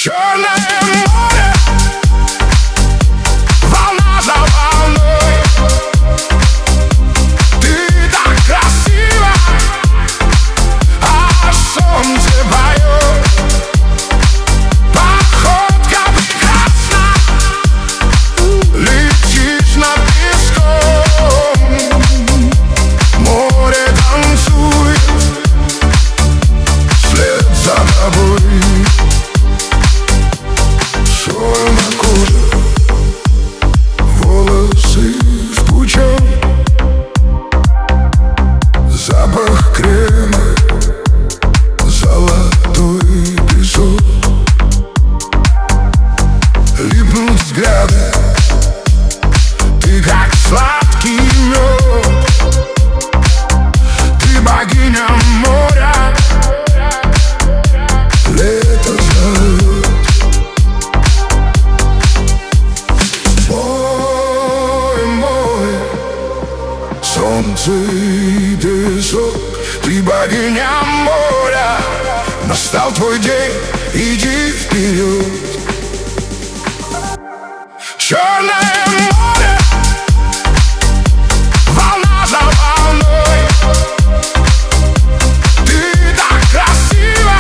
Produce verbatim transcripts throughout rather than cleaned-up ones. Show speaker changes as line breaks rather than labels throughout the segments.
Черное море, волна за волной. Ты так красива, а солнце поет. Походка прекрасна, летишь над песком. Море танцует вслед за тобой. Соль на коже, волосы в пучок, запах крема, золотой песок. Липнут взгляды, ты как сладкий мед. Ты богиня моря, лето зовет. Мой, мой, солнце и песок. Ты богиня моря, настал твой день, иди вперед. Черное море, волна за волной. Ты так красива,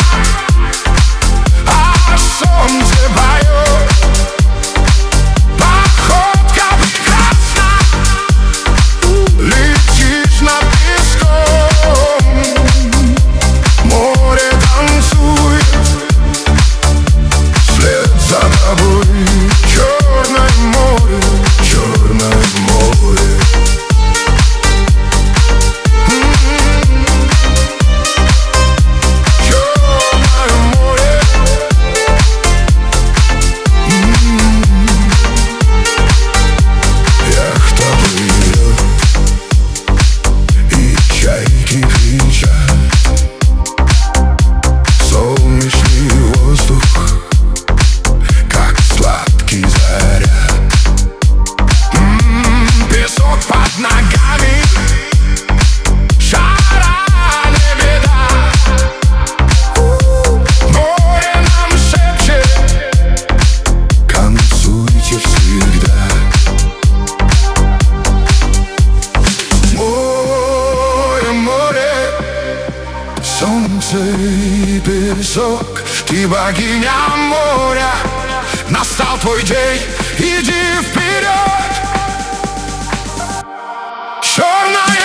а солнце поет. Походка прекрасна, летишь над песком. Море танцует вслед за тобой. Черное море, черное море. Черное море. Яхта плывет, и чайки кричат. Солнечный воздух, как сладкий заряд. М-м, песок под ногами, жара не беда. Море нам шепчет, танцуйте всегда. Море, море, солнце и песок. Ты богиня моря, настал твой день, иди вперед. Черная